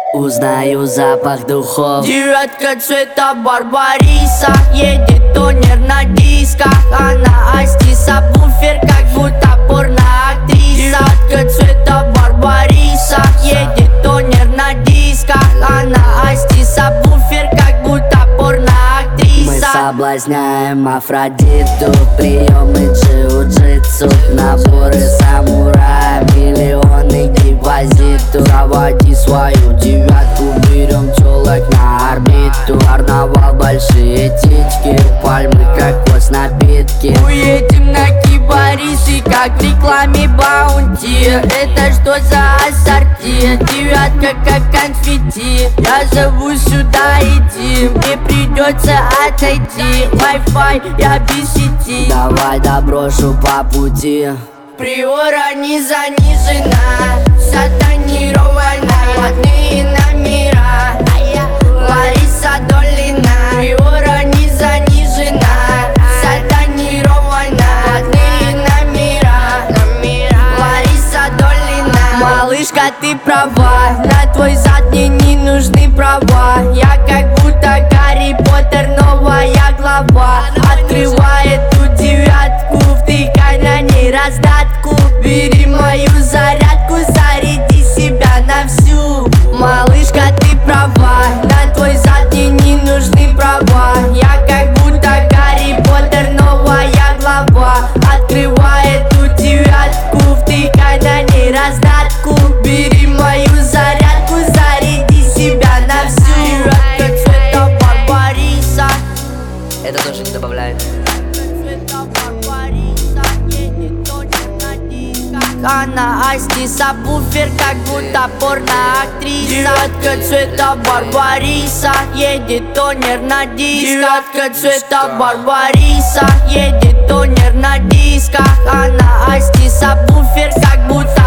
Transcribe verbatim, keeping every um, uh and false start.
Узнаю запах духов. Девятка цвета Барбариса, едет тонер на дисках. Она Асти сабвуфер, как будто порноактриса. Девятка цвета Барбариса, едет тонер на дисках. Она Асти сабвуфер, как будто порноактриса. Мы соблазняем Афродиту, приемы джиу-джитсу, наборы самурая, миллионы депозиту. Заводи свою девятку, берем тёлок на орбиту. Карнавал, большие титьки, пальмы, кокос, напитки. Уедем на кипарисы, как в рекламе Баунти. Это что за ассорти? Девятка как конфетти. Я зову сюда, иди, мне придется отойти. Wi-Fi, я без сети. Давай доброшу по пути. Приора не занижена, сатанирована, родные номера. Лариса Долина. Приора не занижена, сатанирована, родные номера. Лариса Долина. Малышка, ты права, на твой зад мне не нужны права. Я как будто Гарри Поттер, новая глава. Открывай эту девятку, втыкай на ней раздатку. Бери мою зарядку, заряди себя на всю. Малышка, ты права, на твой зад мне не нужны права. Я как будто Гарри Поттер, новая глава. Открывай эту девятку, втыкай на ней раздатку. Бери мою зарядку, заряди себя на всю. Девятка цвета Барбариса. Это тоже не добавляет. Она Асти сабвуфер, как будто порноактриса. Девятка цвета Барбариса, едет тонер на дисках. Девятка цвета Барбариса, едет тонер на дисках. Она Асти сабвуфер, как будто